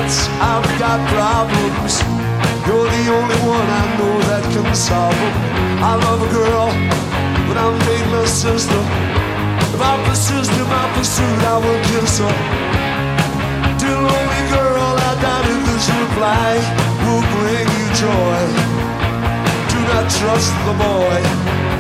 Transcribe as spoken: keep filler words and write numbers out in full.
nights I've got problems. You're the only one I know that can solve them. I love a girl, but I'm dating her sister. If I persist in my pursuit, I will kiss her. Dear lonely girl, I doubt if this reply will bring you joy. Do not trust the boy.